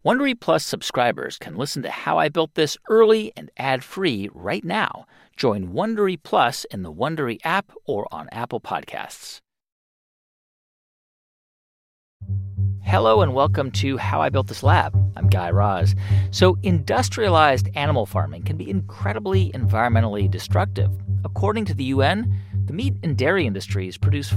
Wondery Plus subscribers can listen to How I Built This early and ad-free right now. Join Wondery Plus in the Wondery app or on Apple Podcasts. Hello and welcome to How I Built This Lab. I'm Guy Raz. So industrialized animal farming can be incredibly environmentally destructive. According to the UN, the meat and dairy industries produce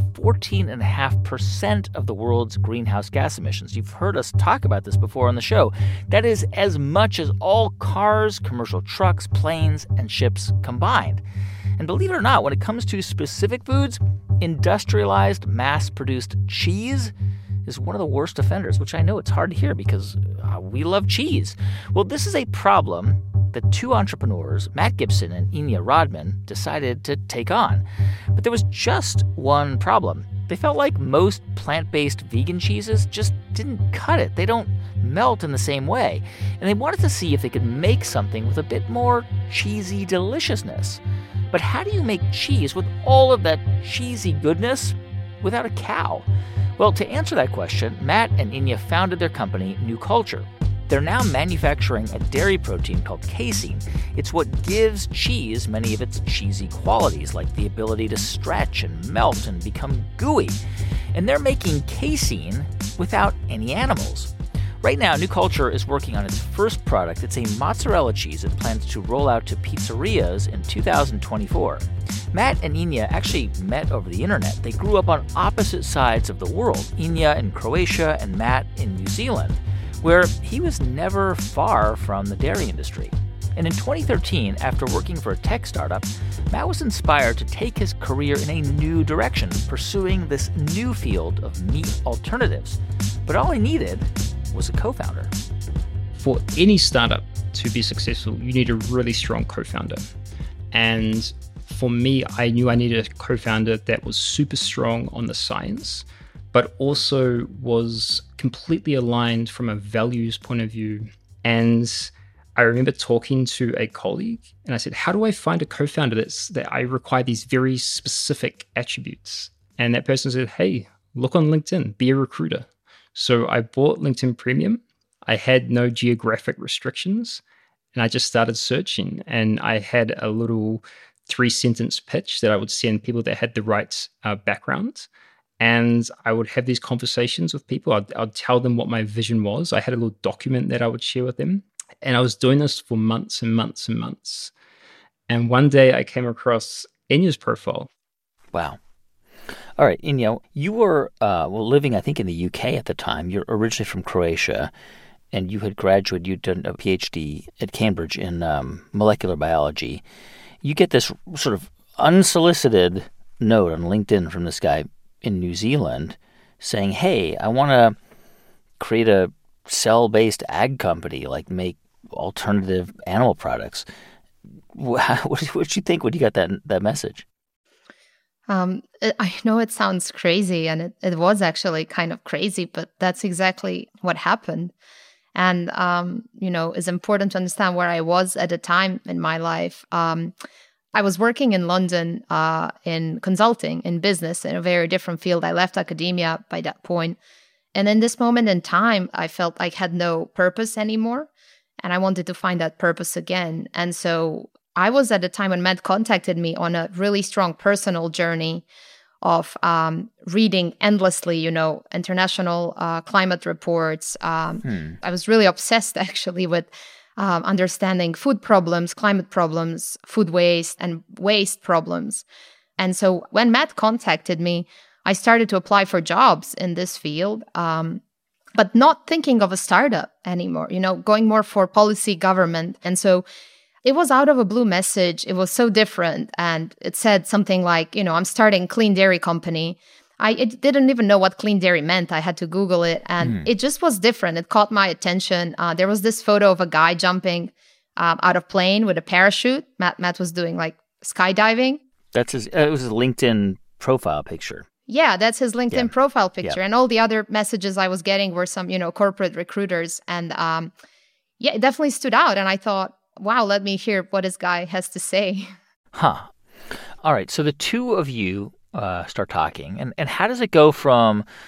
14.5% of the world's greenhouse gas emissions. You've heard us talk about this before on the show. That is as much as all cars, commercial trucks, planes, and ships combined. And believe it or not, when it comes to specific foods, industrialized, mass-produced cheese is one of the worst offenders, which I know it's hard to hear because we love cheese. Well, this is a problem that two entrepreneurs, Matt Gibson and Enya Rodman, decided to take on. But there was just one problem. They felt like most plant-based vegan cheeses just didn't cut it. They don't melt in the same way. And they wanted to see if they could make something with a bit more cheesy deliciousness. But how do you make cheese with all of that cheesy goodness without a cow? Well, to answer that question, Matt and Enya founded their company, New Culture. They're now manufacturing a dairy protein called casein. It's what gives cheese many of its cheesy qualities, like the ability to stretch and melt and become gooey. And they're making casein without any animals. Right now, New Culture is working on its first product. It's a mozzarella cheese it plans to roll out to pizzerias in 2024. Matt and Enya actually met over the internet. They grew up on opposite sides of the world, Enya in Croatia and Matt in New Zealand, where he was never far from the dairy industry. And in 2013, after working for a tech startup, Matt was inspired to take his career in a new direction, pursuing this new field of meat alternatives. But all he needed was a co-founder. For any startup to be successful, you need a really strong co-founder. And for me, I knew I needed a co-founder that was super strong on the science, but also was completely aligned from a values point of view. And I remember talking to a colleague and I said, how do I find a co-founder that I require these very specific attributes? And that person said, hey, look on LinkedIn, be a recruiter. So I bought LinkedIn Premium. I had no geographic restrictions and I just started searching, and I had a little 3-sentence pitch that I would send people that had the right background. And I would have these conversations with people. I'd tell them what my vision was. I had a little document that I would share with them. And I was doing this for months and months and months. And one day I came across Enya's profile. Wow. All right, Enya, you were living, I think, in the UK at the time. You're originally from Croatia, and you had graduated. You'd done a PhD at Cambridge in molecular biology. You get this sort of unsolicited note on LinkedIn from this guy in New Zealand saying, hey, I want to create a cell-based ag company, like make alternative animal products. What did you think when you got that message? I know it sounds crazy, and it was actually kind of crazy, but that's exactly what happened. And, it's important to understand where I was at a time in my life. I was working in London in consulting, in business, in a very different field. I left academia by that point. And in this moment in time, I felt I had no purpose anymore, and I wanted to find that purpose again. And so I was at a time when Matt contacted me on a really strong personal journey of reading endlessly, international climate reports. I was really obsessed, actually, with understanding food problems, climate problems, food waste, and waste problems. And so when Matt contacted me, I started to apply for jobs in this field, but not thinking of a startup anymore, going more for policy government. And so it was out of a blue message. It was so different. And it said something like, I'm starting clean dairy company. I didn't even know what clean dairy meant. I had to Google it. And it just was different. It caught my attention. There was this photo of a guy jumping out of plane with a parachute. Matt was doing like skydiving. It was his LinkedIn profile picture. Yeah, that's his LinkedIn profile picture. Yeah. And all the other messages I was getting were some, corporate recruiters. And it definitely stood out. And I thought, wow, let me hear what this guy has to say. Huh. All right. So the two of you start talking. And how does it go from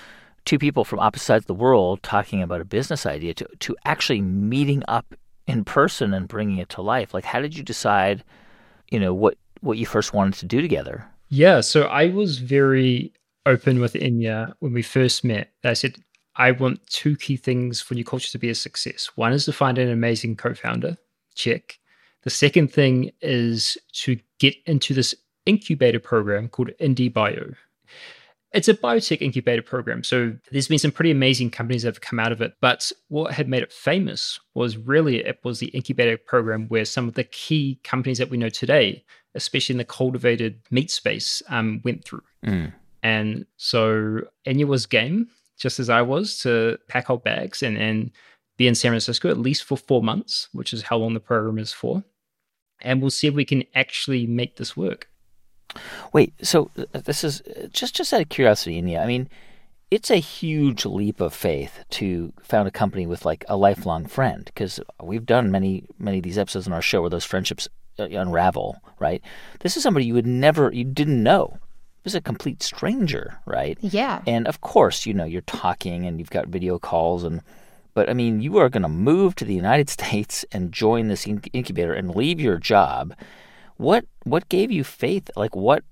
two people from opposite sides of the world talking about a business idea to actually meeting up in person and bringing it to life. Like, how did you decide, what you first wanted to do together? Yeah, so I was very open with Enya when we first met. I said, I want two key things for New Culture to be a success. One is to find an amazing co-founder, check. The second thing is to get into this incubator program called IndieBio. It's a biotech incubator program, so there's been some pretty amazing companies that have come out of it. But what had made it famous was it was the incubator program where some of the key companies that we know today, especially in the cultivated meat space, went through. And so Enya was game, just as I was, to pack our bags and be in San Francisco at least for 4 months, which is how long the program is for. And we'll see if we can actually make this work. Wait, so this is just out of curiosity, Enya. I mean, it's a huge leap of faith to found a company with like a lifelong friend, because we've done many of these episodes on our show where those friendships unravel, right? This is somebody you didn't know. This is a complete stranger, right? Yeah. And of course, you're talking and you've got video calls, but I mean, you are going to move to the United States and join this incubator and leave your job. What gave you faith? Like, what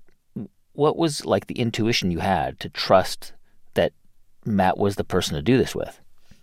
was like the intuition you had to trust that Matt was the person to do this with?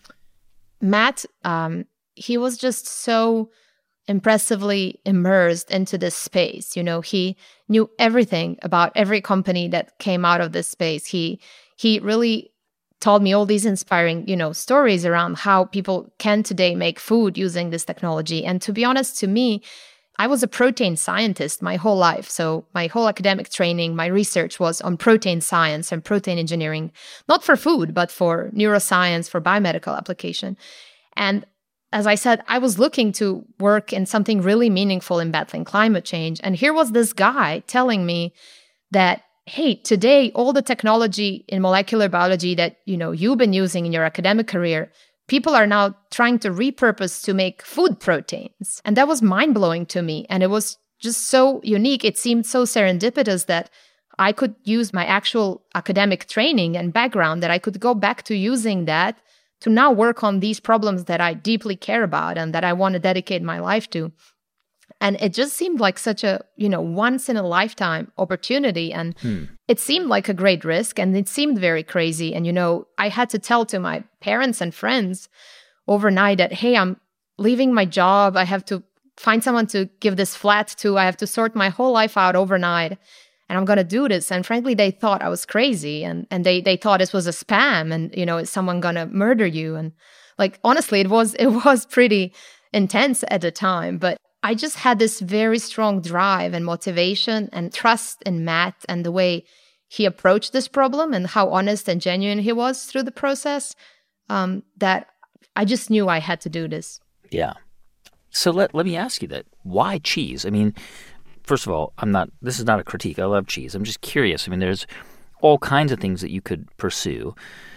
Matt, he was just so impressively immersed into this space. He knew everything about every company that came out of this space. He really told me all these inspiring, stories around how people can today make food using this technology. And to be honest, to me, I was a protein scientist my whole life. So my whole academic training, my research was on protein science and protein engineering, not for food, but for neuroscience, for biomedical application. And as I said, I was looking to work in something really meaningful in battling climate change. And here was this guy telling me that, hey, today, all the technology in molecular biology that, you've been using in your academic career, people are now trying to repurpose to make food proteins. And that was mind-blowing to me. And it was just so unique. It seemed so serendipitous that I could use my actual academic training and background, that I could go back to using that to now work on these problems that I deeply care about and that I want to dedicate my life to. And it just seemed like such a, once in a lifetime opportunity. And it seemed like a great risk, and it seemed very crazy. And, I had to tell to my parents and friends overnight that, hey, I'm leaving my job. I have to find someone to give this flat to. I have to sort my whole life out overnight, and I'm going to do this. And frankly, they thought I was crazy, and they thought this was a spam, and, is someone going to murder you? And like, honestly, it was pretty intense at the time, but I just had this very strong drive and motivation and trust in Matt and the way he approached this problem and how honest and genuine he was through the process, that I just knew I had to do this. Yeah. So let me ask you that. Why cheese? I mean, first of all, this is not a critique. I love cheese. I'm just curious. I mean, there's all kinds of things that you could pursue.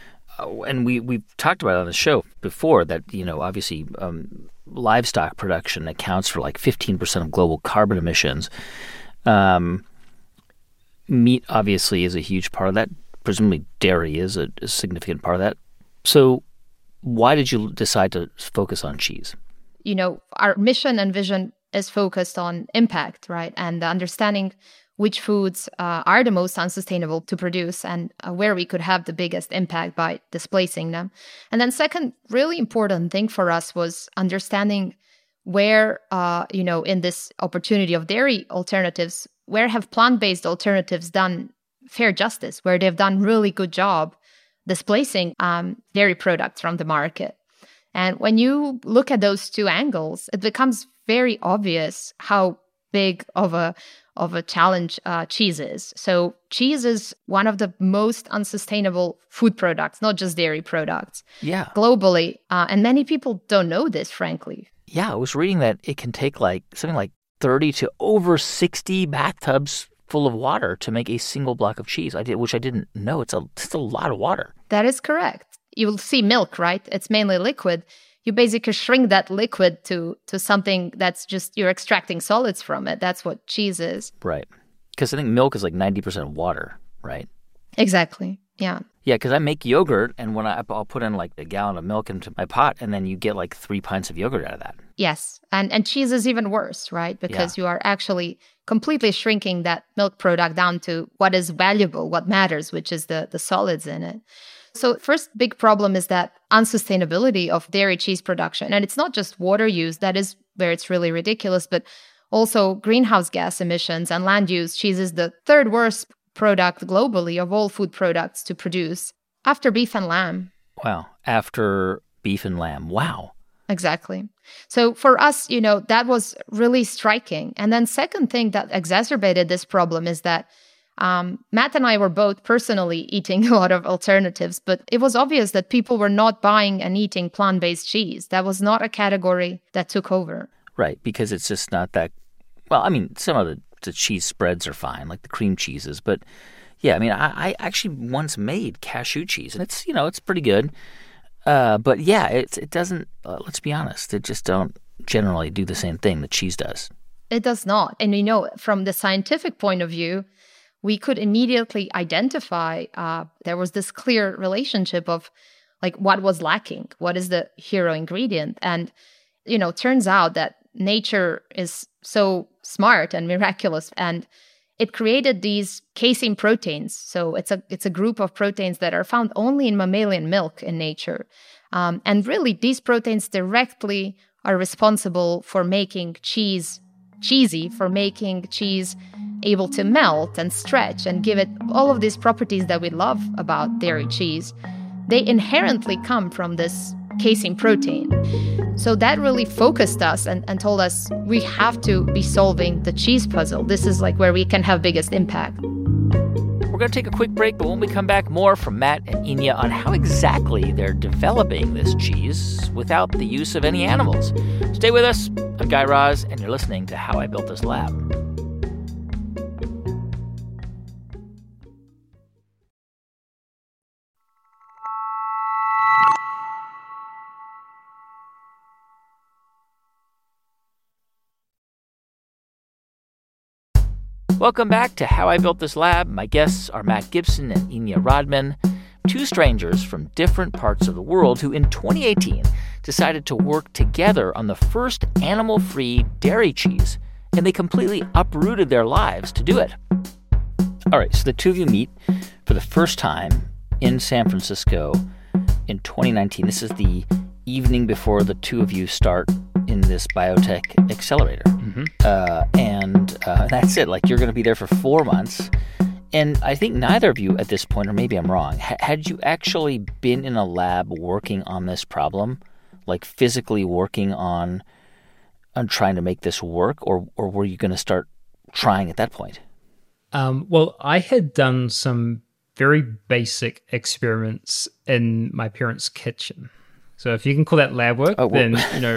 And we've talked about it on the show before that, obviously livestock production accounts for like 15% of global carbon emissions. Meat obviously is a huge part of that. Presumably dairy is a significant part of that. So why did you decide to focus on cheese? Our mission and vision is focused on impact, right? And understanding which foods are the most unsustainable to produce and where we could have the biggest impact by displacing them. And then second, really important thing for us was understanding where, in this opportunity of dairy alternatives, where have plant-based alternatives done fair justice, where they've done really good job displacing dairy products from the market. And when you look at those two angles, it becomes very obvious how big of a challenge cheese is. So cheese is one of the most unsustainable food products, not just dairy products. Yeah. Globally. And many people don't know this, frankly. Yeah, I was reading that it can take something like 30 to over 60 bathtubs full of water to make a single block of cheese, which I didn't know. It's a lot of water. That is correct. You'll see milk, right? It's mainly liquid. You basically shrink that liquid to something that's just you're extracting solids from it. That's what cheese is. Right. Because I think milk is like 90% water, right? Exactly. Yeah. Yeah, because I make yogurt, and when I'll put in like a gallon of milk into my pot, and then you get like 3 pints of yogurt out of that. Yes. And cheese is even worse, right? Because you are actually completely shrinking that milk product down to what is valuable, what matters, which is the solids in it. So first big problem is that unsustainability of dairy cheese production. And it's not just water use, that is where it's really ridiculous, but also greenhouse gas emissions and land use. Cheese is the third worst product globally of all food products to produce after beef and lamb. Wow. After beef and lamb. Wow. Exactly. So for us, that was really striking. And then second thing that exacerbated this problem is that Matt and I were both personally eating a lot of alternatives, but it was obvious that people were not buying and eating plant-based cheese. That was not a category that took over. Right, because it's just not that, well, I mean, some of the cheese spreads are fine, like the cream cheeses, but yeah, I mean, I actually once made cashew cheese, and it's, it's pretty good. But yeah, it doesn't, let's be honest, it just don't generally do the same thing that cheese does. It does not. And from the scientific point of view, we could immediately identify there was this clear relationship of like what was lacking, what is the hero ingredient. And, turns out that nature is so smart and miraculous, and it created these casein proteins. So it's a group of proteins that are found only in mammalian milk in nature. And really, these proteins directly are responsible for making cheese cheesy, for making cheese able to melt and stretch and give it all of these properties that we love about dairy cheese. They inherently come from this casein protein. So that really focused us and told us we have to be solving the cheese puzzle. This is like where we can have biggest impact. We're going to take a quick break, but when we come back, more from Matt and Inya on how exactly they're developing this cheese without the use of any animals. Stay with us. I'm Guy Raz, and you're listening to How I Built This Lab. Welcome back to How I Built This Lab. My guests are Matt Gibson and Inya Rodman, two strangers from different parts of the world who in 2018 decided to work together on the first animal-free dairy cheese, and they completely uprooted their lives to do it. All right, so the two of you meet for the first time in San Francisco in 2019. This is the evening before the two of you start in this biotech accelerator. Mm-hmm. And that's it. Like, you're going to be there for 4 months. And I think neither of you at this point, or maybe I'm wrong, had you actually been in a lab working on this problem, like physically working on trying to make this work, or were you going to start trying at that point? Well, I had done some very basic experiments in my parents' kitchen. So if you can call that lab work, then,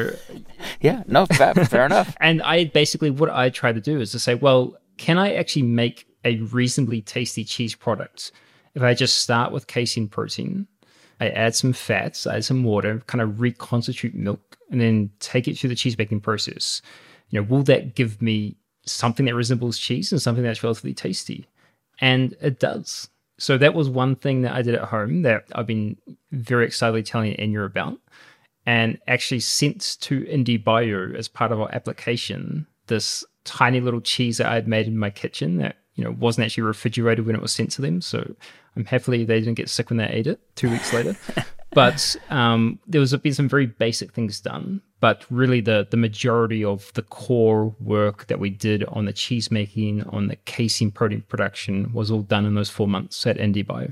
Yeah, no, fair enough. And what I tried to do is to say, well, can I actually make a reasonably tasty cheese product if I just start with casein protein, I add some fats, I add some water, kind of reconstitute milk, and then take it through the cheese making process? Will that give me something that resembles cheese and something that's relatively tasty? And it does. So that was one thing that I did at home that I've been very excitedly telling Inya about, and actually sent to IndieBio as part of our application this tiny little cheese that I had made in my kitchen that wasn't actually refrigerated when it was sent to them. So I'm happily they didn't get sick when they ate it 2 weeks later. But there was been some very basic things done. But really the majority of the core work that we did on the cheese making, on the casein protein production, was all done in those 4 months at IndieBio.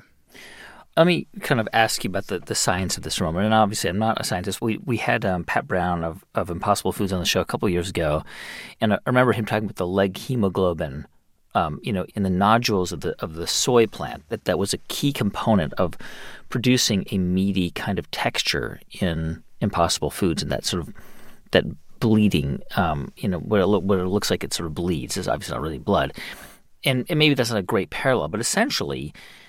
Let me kind of ask you about the science of this moment. And obviously, I'm not a scientist. We had Pat Brown of Impossible Foods on the show a couple of years ago. And I remember him talking about the leg hemoglobin, in the nodules of the soy plant, that was a key component of producing a meaty kind of texture in Impossible Foods, and that sort of that bleeding, where it looks like it sort of bleeds is obviously not really blood, and maybe that's not a great parallel, but essentially,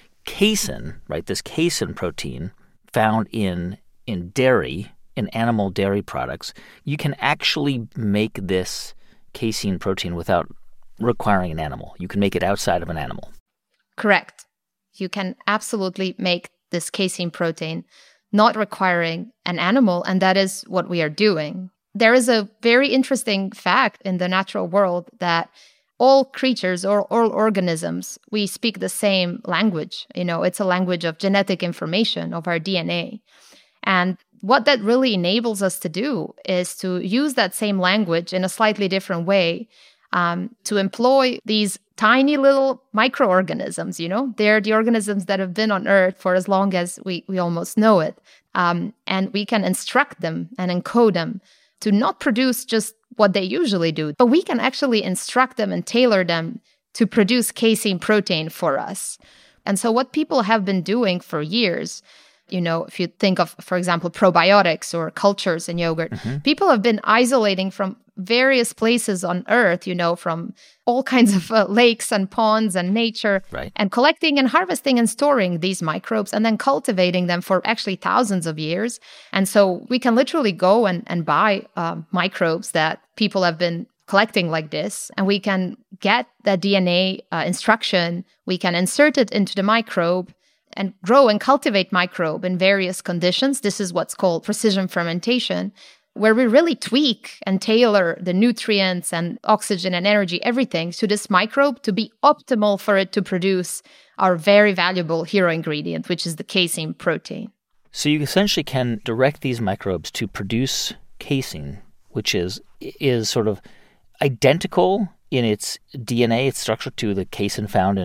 casein, right? This casein protein found in dairy, in animal dairy products, you can actually make this casein protein without requiring an animal. You can make it outside of an animal. Correct. You can absolutely make this casein protein, not requiring an animal, and that is what we are doing. There is a very interesting fact in the natural world that all creatures or all organisms, we speak the same language. It's a language of genetic information, of our DNA. And what that really enables us to do is to use that same language in a slightly different way, to employ these tiny little microorganisms. They're the organisms that have been on Earth for as long as we almost know it. And we can instruct them and encode them to not produce just what they usually do, but we can actually instruct them and tailor them to produce casein protein for us. And so what people have been doing for years, if you think of, for example, probiotics or cultures in yogurt, people have been isolating from various places on Earth, from all kinds of lakes and ponds and nature, right, and collecting and harvesting and storing these microbes and then cultivating them for actually thousands of years. And so we can literally go and buy microbes that people have been collecting like this, and we can get the DNA instruction, we can insert it into the microbe and grow and cultivate microbe in various conditions. This is what's called precision fermentation, where we really tweak and tailor the nutrients and oxygen and energy, everything, to this microbe to be optimal for it to produce our very valuable hero ingredient, which is the casein protein. So you essentially can direct these microbes to produce casein, which is sort of identical in its DNA, its structure, to the casein found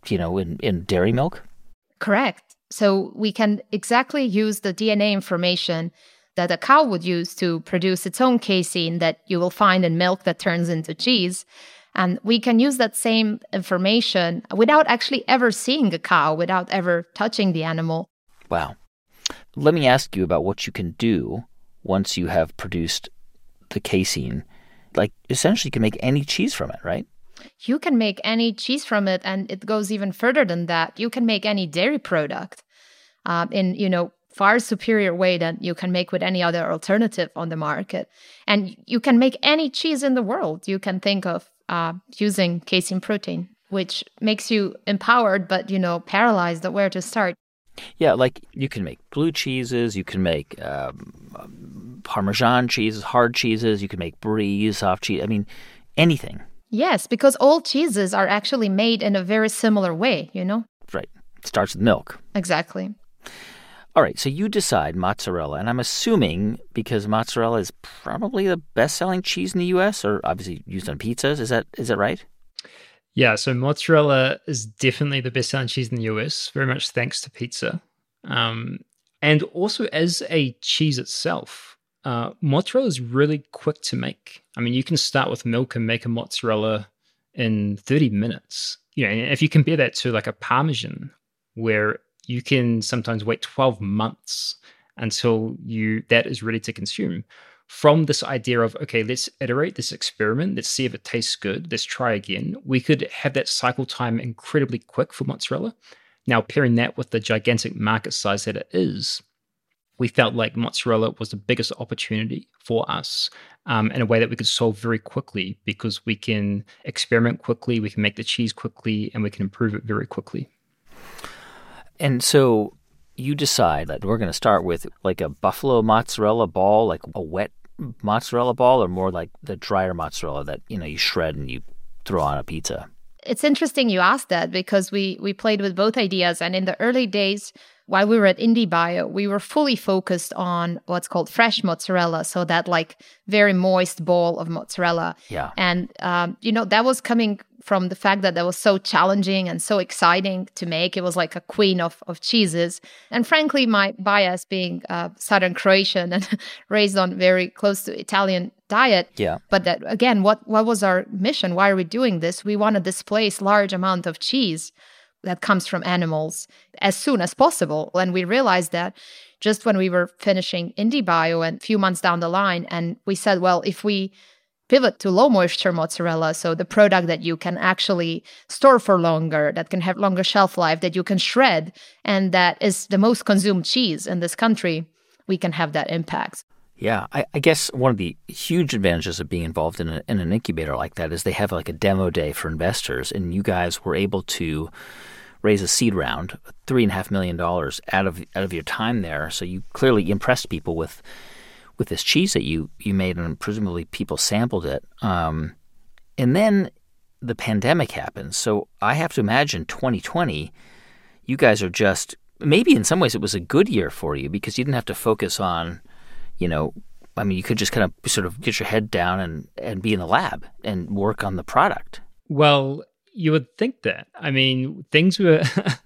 in dairy milk? Correct. So we can exactly use the DNA information that a cow would use to produce its own casein that you will find in milk that turns into cheese. And we can use that same information without actually ever seeing a cow, without ever touching the animal. Wow. Let me ask you about what you can do once you have produced the casein. Like, essentially, you can make any cheese from it, right? You can make any cheese from it, and it goes even further than that. You can make any dairy product in far superior way than you can make with any other alternative on the market. And you can make any cheese in the world. You can think of using casein protein, which makes you empowered, but paralyzed at where to start. Yeah, like you can make blue cheeses, you can make Parmesan cheeses, hard cheeses, you can make brie, soft cheese. I mean, anything. Yes, because all cheeses are actually made in a very similar way, Right. It starts with milk. Exactly. All right, so you decide mozzarella, and I'm assuming because mozzarella is probably the best-selling cheese in the U.S., or obviously used on pizzas. Is that right? Yeah, so mozzarella is definitely the best-selling cheese in the US, very much thanks to pizza. And also as a cheese itself, mozzarella is really quick to make. I mean, you can start with milk and make a mozzarella in 30 minutes. And if you compare that to like a Parmesan, where you can sometimes wait 12 months until that is ready to consume. From this idea of, okay, let's iterate this experiment, let's see if it tastes good, let's try again, we could have that cycle time incredibly quick for mozzarella. Now, pairing that with the gigantic market size that it is, we felt like mozzarella was the biggest opportunity for us in a way that we could solve very quickly, because we can experiment quickly, we can make the cheese quickly, and we can improve it very quickly. And so you decide that we're going to start with like a buffalo mozzarella ball, like a wet mozzarella ball, or more like the drier mozzarella that, you shred and you throw on a pizza. It's interesting you asked that, because we played with both ideas. And in the early days, while we were at IndieBio, we were fully focused on what's called fresh mozzarella. So that like very moist ball of mozzarella. Yeah. And, that was coming from the fact that was so challenging and so exciting to make. It was like a queen of cheeses. And frankly, my bias being Southern Croatian and raised on very close to Italian diet. Yeah. But that, again, what was our mission? Why are we doing this? We want to displace large amount of cheese that comes from animals as soon as possible. And we realized that just when we were finishing IndieBio and a few months down the line, and we said, well, if we pivot to low moisture mozzarella, so the product that you can actually store for longer, that can have longer shelf life, that you can shred, and that is the most consumed cheese in this country, we can have that impact. Yeah, I guess one of the huge advantages of being involved in an incubator like that is they have like a demo day for investors, and you guys were able to raise a seed round, $3.5 million out of your time there. So you clearly impressed people with this cheese that you made, and presumably people sampled it. And then the pandemic happens. So I have to imagine 2020, you guys are just, maybe in some ways it was a good year for you because you didn't have to focus on, you could just kind of sort of get your head down and be in the lab and work on the product. Well, you would think that. I mean, things were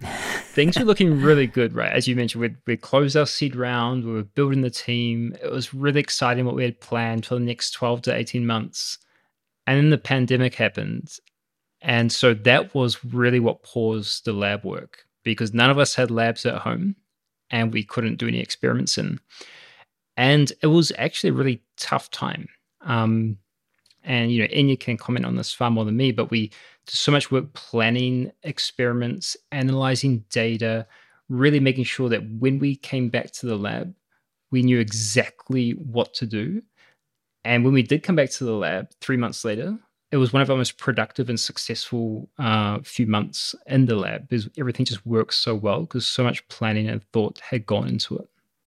looking really good, right? As you mentioned, we closed our seed round, we were building the team. It was really exciting what we had planned for the next 12 to 18 months. And then the pandemic happened. And so that was really what paused the lab work because none of us had labs at home and we couldn't do any experiments in. And it was actually a really tough time. And, Enya can comment on this far more than me, but we did so much work planning experiments, analyzing data, really making sure that when we came back to the lab, we knew exactly what to do. And when we did come back to the lab 3 months later, it was one of our most productive and successful few months in the lab because everything just works so well because so much planning and thought had gone into it.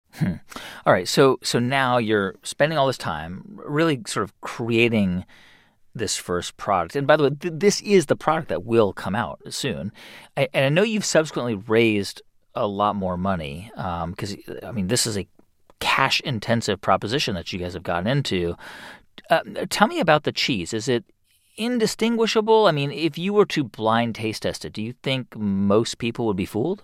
All right. So now you're spending all this time really sort of creating this first product. And by the way, this is the product that will come out soon. And I know you've subsequently raised a lot more money because, this is a cash-intensive proposition that you guys have gotten into. Tell me about the cheese. Is it indistinguishable? I mean, if you were to blind taste test it, do you think most people would be fooled?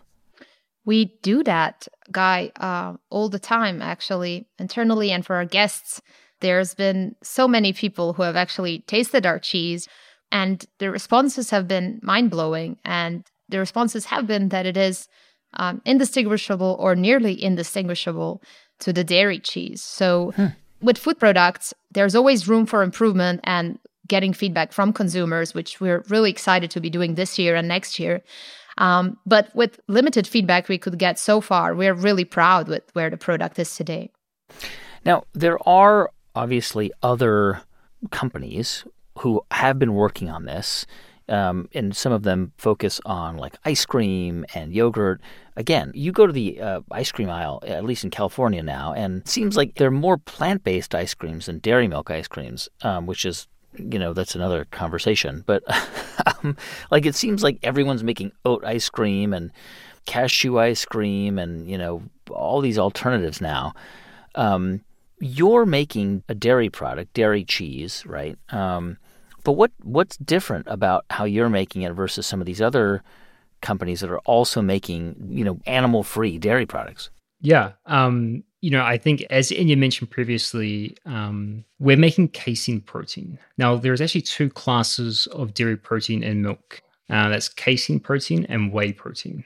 We do that, Guy, all the time, actually, internally and for our guests. There's been so many people who have actually tasted our cheese, and the responses have been mind-blowing. And the responses have been that it is indistinguishable or nearly indistinguishable to the dairy cheese. So with food products, there's always room for improvement and getting feedback from consumers, which we're really excited to be doing this year and next year. But with limited feedback we could get so far, we're really proud with where the product is today. Now, there are obviously other companies who have been working on this, and some of them focus on like ice cream and yogurt. Again, you go to the ice cream aisle, at least in California now, and it seems like there are more plant-based ice creams than dairy milk ice creams, which is, that's another conversation. But it seems like everyone's making oat ice cream and cashew ice cream and, all these alternatives now. You're making a dairy product, dairy cheese, right? But what's different about how you're making it versus some of these other companies that are also making, animal-free dairy products? Yeah. I think as Enya mentioned previously, we're making casein protein. Now, there's actually two classes of dairy protein in milk. That's casein protein and whey protein.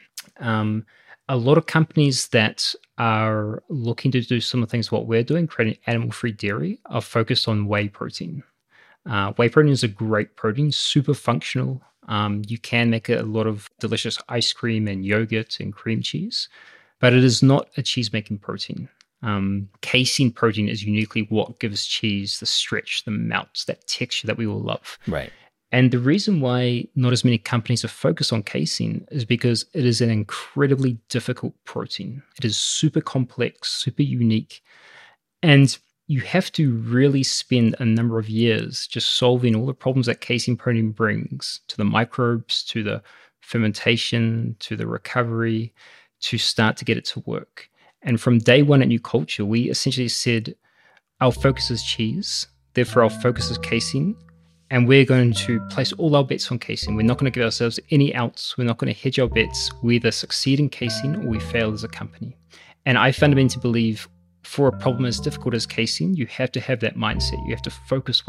A lot of companies that are looking to do some of the things what we're doing, creating animal-free dairy, are focused on whey protein. Whey protein is a great protein, super functional. You can make a lot of delicious ice cream and yogurt and cream cheese, but it is not a cheese-making protein. Casein protein is uniquely what gives cheese the stretch, the melt, that texture that we all love. Right. And the reason why not as many companies are focused on casein is because it is an incredibly difficult protein. It is super complex, super unique. And you have to really spend a number of years just solving all the problems that casein protein brings to the microbes, to the fermentation, to the recovery, to start to get it to work. And from day one at New Culture, we essentially said, our focus is cheese, therefore our focus is casein, and we're going to place all our bets on casein. We're not going to give ourselves any outs. We're not going to hedge our bets. We either succeed in casein or we fail as a company. And I fundamentally believe for a problem as difficult as casein, you have to have that mindset. You have to focus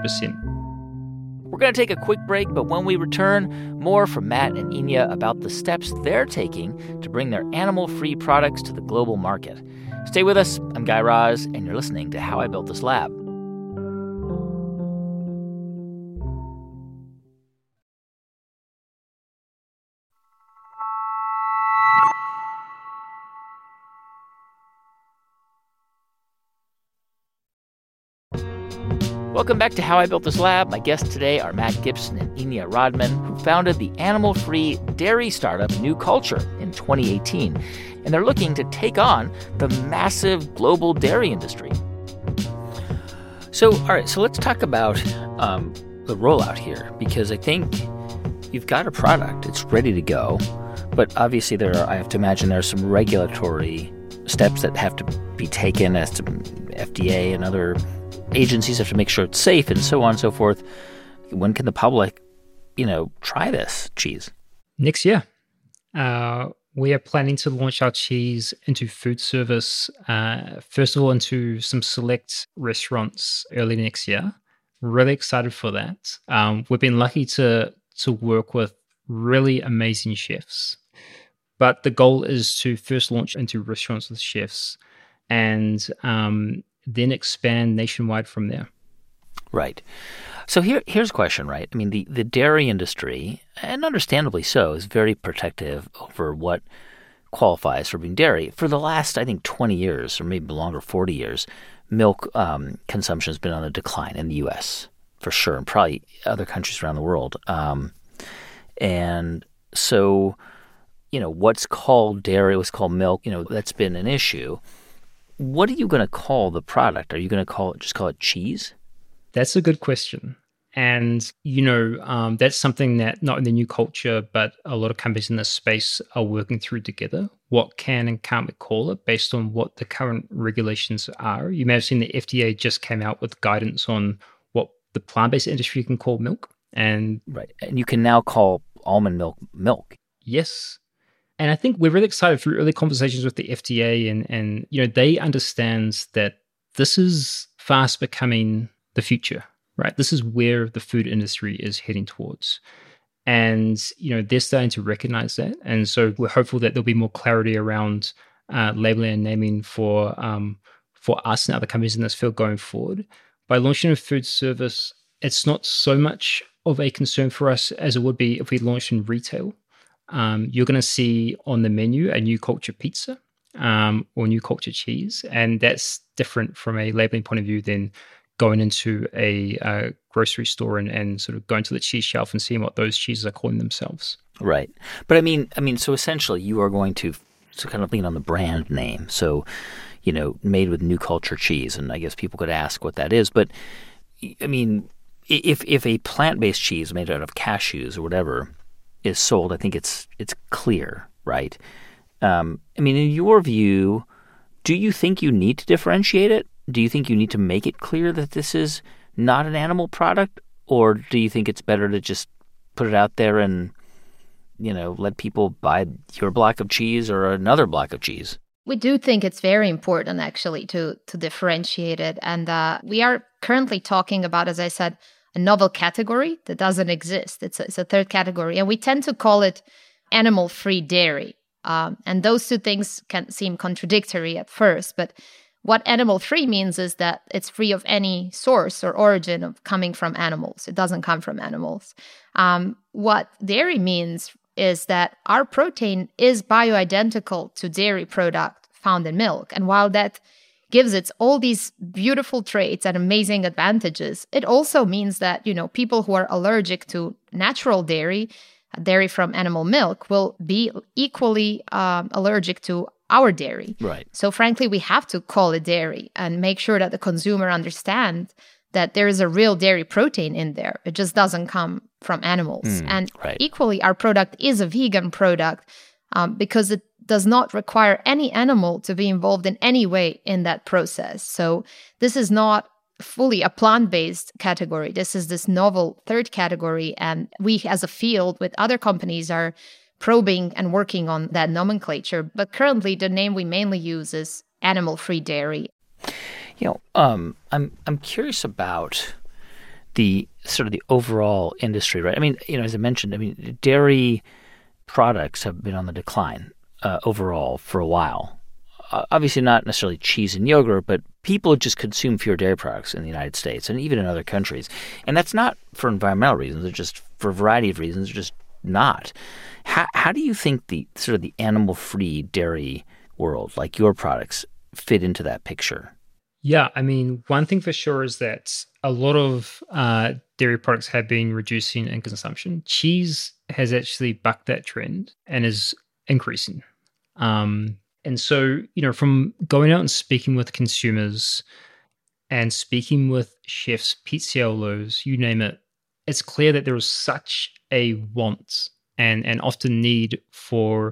100%. We're going to take a quick break, but when we return, more from Matt and Enya about the steps they're taking to bring their animal-free products to the global market. Stay with us. I'm Guy Raz, and you're listening to How I Built This Lab. Welcome back to How I Built This Lab. My guests today are Matt Gibson and Enya Rodman, who founded the animal-free dairy startup New Culture in 2018. And they're looking to take on the massive global dairy industry. So, all right, so let's talk about the rollout here, because I think you've got a product. It's ready to go. But obviously, I have to imagine there are some regulatory steps that have to be taken as to FDA and other agencies have to make sure it's safe and so on and so forth. When can the public, try this cheese? Next year. We are planning to launch our cheese into food service, first of all, into some select restaurants early next year. Really excited for that. We've been lucky to work with really amazing chefs. But the goal is to first launch into restaurants with chefs and then expand nationwide from there. Right. So here's a question, right? I mean, the dairy industry, and understandably so, is very protective over what qualifies for being dairy. For the last, I think, 20 years, or maybe longer, 40 years, milk consumption has been on a decline in the U.S., for sure, and probably other countries around the world. And so, what's called dairy, what's called milk, that's been an issue. What are you going to call the product? Are you going to just call it cheese? That's a good question. And, that's something that not only New Culture, but a lot of companies in this space are working through together. What can and can't we call it based on what the current regulations are? You may have seen the FDA just came out with guidance on what the plant-based industry can call milk. And right. And you can now call almond milk. Yes. And I think we're really excited through early conversations with the FDA and they understand that this is fast becoming the future, right? This is where the food industry is heading towards. And, they're starting to recognize that. And so we're hopeful that there'll be more clarity around labeling and naming for us and other companies in this field going forward. By launching a food service, it's not so much of a concern for us as it would be if we launched in retail. You're going to see on the menu a New Culture pizza or New Culture cheese, and that's different from a labeling point of view than going into a grocery store and sort of going to the cheese shelf and seeing what those cheeses are calling themselves. Right. But I mean, so essentially you are going to kind of lean on the brand name. So, made with New Culture cheese, and I guess people could ask what that is. But I mean, if a plant-based cheese made out of cashews or whatever is sold, I think it's clear, right? I mean, in your view, do you think you need to differentiate it? Do you think you need to make it clear that this is not an animal product? Or do you think it's better to just put it out there and, let people buy your block of cheese or another block of cheese? We do think it's very important, actually, to differentiate it. And we are currently talking about, as I said, a novel category that doesn't exist. It's a third category. And we tend to call it animal-free dairy. And those two things can seem contradictory at first. But what animal-free means is that it's free of any source or origin of coming from animals. It doesn't come from animals. What dairy means is that our protein is bioidentical to dairy product found in milk. And while that gives it all these beautiful traits and amazing advantages, it also means that, people who are allergic to natural dairy from animal milk, will be equally allergic to our dairy. Right. So frankly, we have to call it dairy and make sure that the consumer understands that there is a real dairy protein in there. It just doesn't come from animals. And equally, our product is a vegan product because it does not require any animal to be involved in any way in that process. So this is not fully a plant-based category. This is this novel third category. And we as a field with other companies are probing and working on that nomenclature. But currently, the name we mainly use is animal-free dairy. I'm curious about the sort of the overall industry, right? I mean, as I mentioned, dairy products have been on the decline overall for a while. Obviously not necessarily cheese and yogurt, but people just consume fewer dairy products in the United States and even in other countries. And that's not for environmental reasons. It's just for a variety of reasons. It's just not. How do you think the sort of the animal-free dairy world, like your products, fit into that picture? Yeah, I mean, one thing for sure is that a lot of dairy products have been reducing in consumption. Cheese has actually bucked that trend and is increasing. And so, from going out and speaking with consumers and speaking with chefs, pizzaiolos, you name it, it's clear that there is such a want and often need for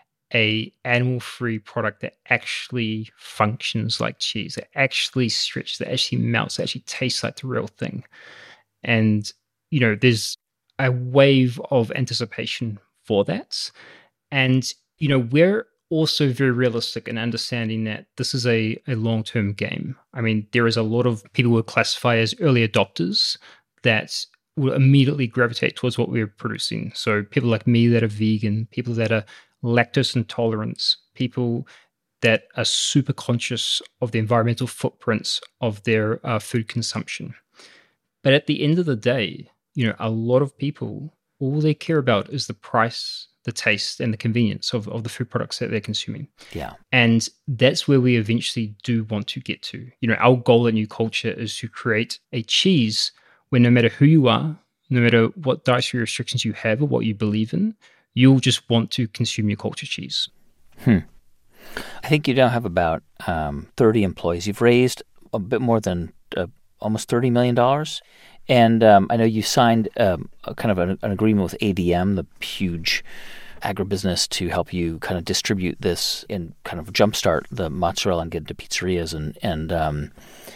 a animal-free product that actually functions like cheese, that actually stretches, that actually melts, that actually tastes like the real thing. And, there's a wave of anticipation for that. And, we're also very realistic in understanding that this is a long-term game. I mean, there is a lot of people who would classify as early adopters that will immediately gravitate towards what we're producing. So people like me that are vegan, people that are lactose intolerant, people that are super conscious of the environmental footprints of their food consumption. But at the end of the day, a lot of people, all they care about is the price, the taste, and the convenience of the food products that they're consuming. Yeah. And that's where we eventually do want to get to. Our goal at New Culture is to create a cheese where no matter who you are, no matter what dietary restrictions you have or what you believe in, you'll just want to consume your culture cheese. I think you now have about 30 employees. You've raised a bit more than almost $30 million. And I know you signed kind of an agreement with ADM, the huge agribusiness, to help you kind of distribute this and kind of jumpstart the mozzarella and get into pizzerias. And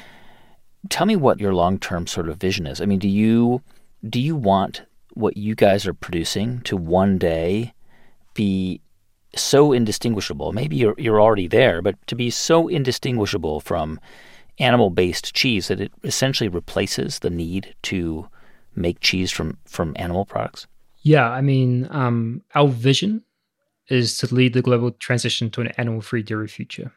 tell me what your long-term sort of vision is. I mean, do you want what you guys are producing to one day be so indistinguishable? Maybe you're already there, but to be so indistinguishable from animal-based cheese that it essentially replaces the need to make cheese from animal products? Yeah, I mean, our vision is to lead the global transition to an animal-free dairy future.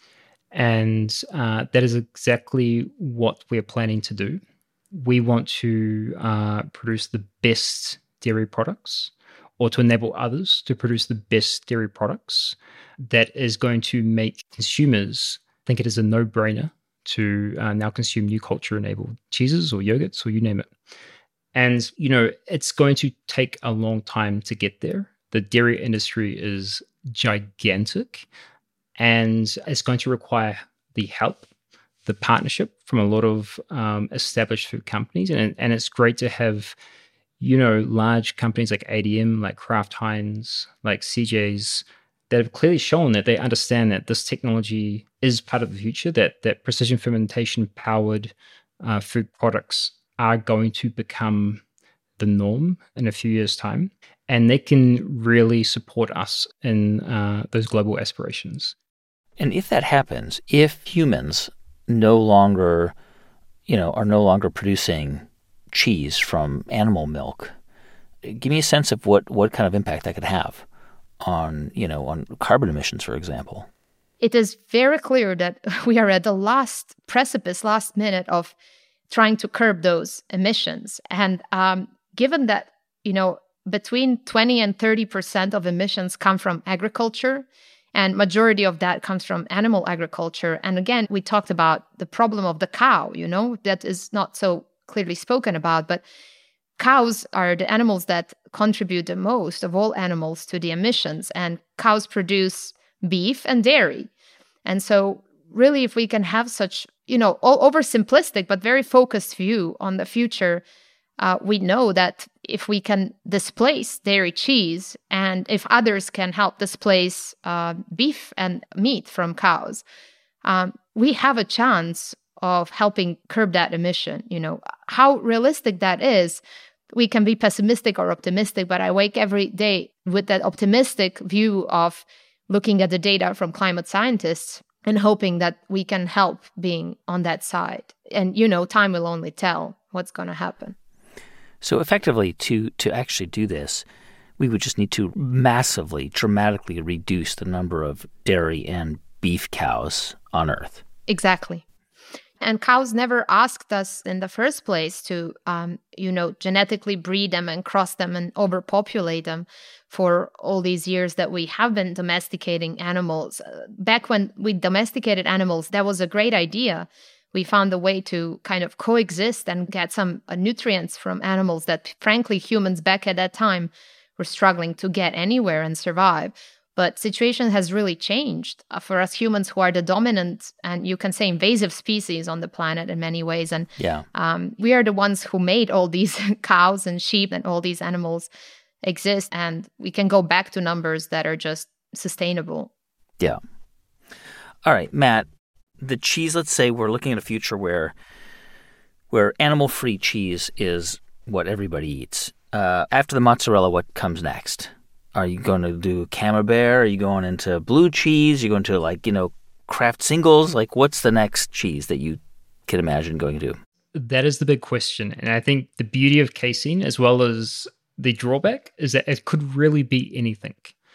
And that is exactly what we're planning to do. We want to produce the best dairy products, or to enable others to produce the best dairy products that is going to make consumers think it is a no-brainer to now consume New Culture-enabled cheeses or yogurts or you name it. And, it's going to take a long time to get there. The dairy industry is gigantic, and it's going to require the help, the partnership from a lot of established food companies. And it's great to have, large companies like ADM, like Kraft Heinz, like CJ's, that have clearly shown that they understand that this technology is part of the future, that precision fermentation powered food products are going to become the norm in a few years' time. And they can really support us in those global aspirations. And if that happens, if humans are no longer producing cheese from animal milk, give me a sense of what kind of impact that could have on carbon emissions, for example. It is very clear that we are at the last minute of trying to curb those emissions. And given that, between 20 and 30% of emissions come from agriculture, and majority of that comes from animal agriculture. And again, we talked about the problem of the cow, that is not so clearly spoken about, but cows are the animals that contribute the most of all animals to the emissions, and cows produce beef and dairy. And so really, if we can have such, oversimplistic but very focused view on the future, we know that if we can displace dairy cheese, and if others can help displace beef and meat from cows, we have a chance of helping curb that emission. How realistic that is, we can be pessimistic or optimistic, but I wake every day with that optimistic view of looking at the data from climate scientists and hoping that we can help being on that side. And, time will only tell what's going to happen. So effectively, to actually do this, we would just need to massively, dramatically reduce the number of dairy and beef cows on Earth. Exactly. And cows never asked us in the first place to, genetically breed them and cross them and overpopulate them for all these years that we have been domesticating animals. Back when we domesticated animals, that was a great idea. We found a way to kind of coexist and get some nutrients from animals that, frankly, humans back at that time were struggling to get anywhere and survive. But situation has really changed for us humans, who are the dominant and you can say invasive species on the planet in many ways. And we are the ones who made all these cows and sheep and all these animals exist. And we can go back to numbers that are just sustainable. Yeah. All right, Matt, the cheese, let's say we're looking at a future where animal-free cheese is what everybody eats. After the mozzarella, what comes next? Are you going to do Camembert? Are you going into blue cheese? Are you going to, Kraft singles? What's the next cheese that you can imagine going to? That is the big question. And I think the beauty of casein, as well as the drawback, is that it could really be anything.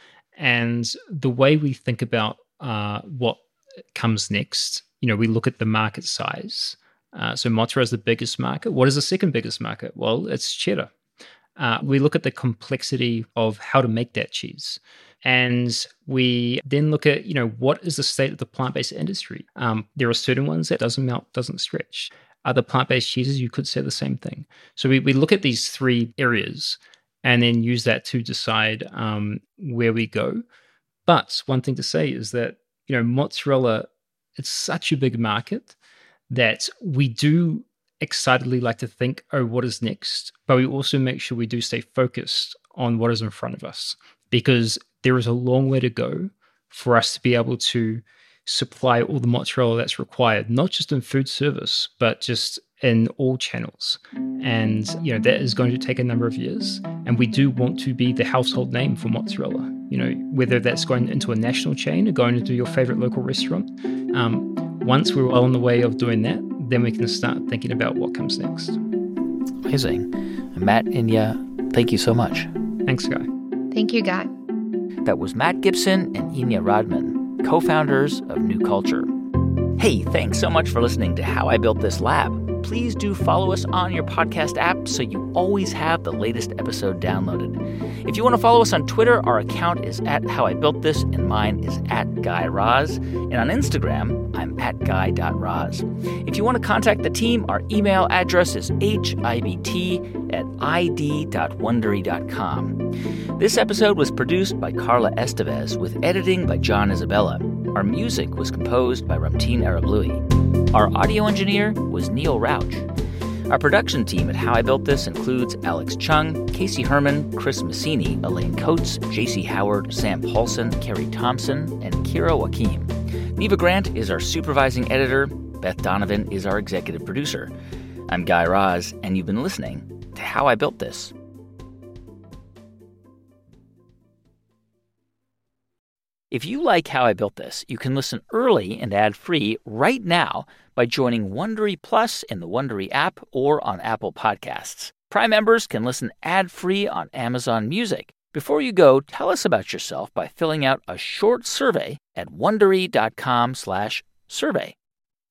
And the way we think about what comes next, we look at the market size. So mozzarella is the biggest market. What is the second biggest market? Well, it's cheddar. We look at the complexity of how to make that cheese. And we then look at, what is the state of the plant-based industry? There are certain ones that doesn't melt, doesn't stretch. Other plant-based cheeses, you could say the same thing. So we look at these three areas and then use that to decide where we go. But one thing to say is that, mozzarella, it's such a big market that we do excitedly like to think, what is next? But we also make sure we do stay focused on what is in front of us, because there is a long way to go for us to be able to supply all the mozzarella that's required, not just in food service, but just in all channels. And, that is going to take a number of years. And we do want to be the household name for mozzarella, whether that's going into a national chain or going into your favorite local restaurant. Once we're well on the way of doing that, then we can start thinking about what comes next. Amazing. Matt, Inya, thank you so much. Thanks, Guy. Thank you, Guy. That was Matt Gibson and Inya Rodman, co-founders of New Culture. Hey, thanks so much for listening to How I Built This Lab. Please do follow us on your podcast app so you always have the latest episode downloaded. If you want to follow us on Twitter, our account is @HowIBuiltThis, and mine is @GuyRaz. And on Instagram, I'm @Guy.Raz. If you want to contact the team, our email address is hibt@id.wondery.com. This episode was produced by Carla Estevez with editing by John Isabella. Our music was composed by Ramtin Arablouei. Our audio engineer was Neil Rauch. Our production team at How I Built This includes Alex Chung, Casey Herman, Chris Massini, Elaine Coates, J.C. Howard, Sam Paulson, Kerry Thompson, and Kira Wakim. Neva Grant is our supervising editor. Beth Donovan is our executive producer. I'm Guy Raz, and you've been listening to How I Built This. If you like How I Built This, you can listen early and ad-free right now by joining Wondery Plus in the Wondery app or on Apple Podcasts. Prime members can listen ad-free on Amazon Music. Before you go, tell us about yourself by filling out a short survey at Wondery.com/survey.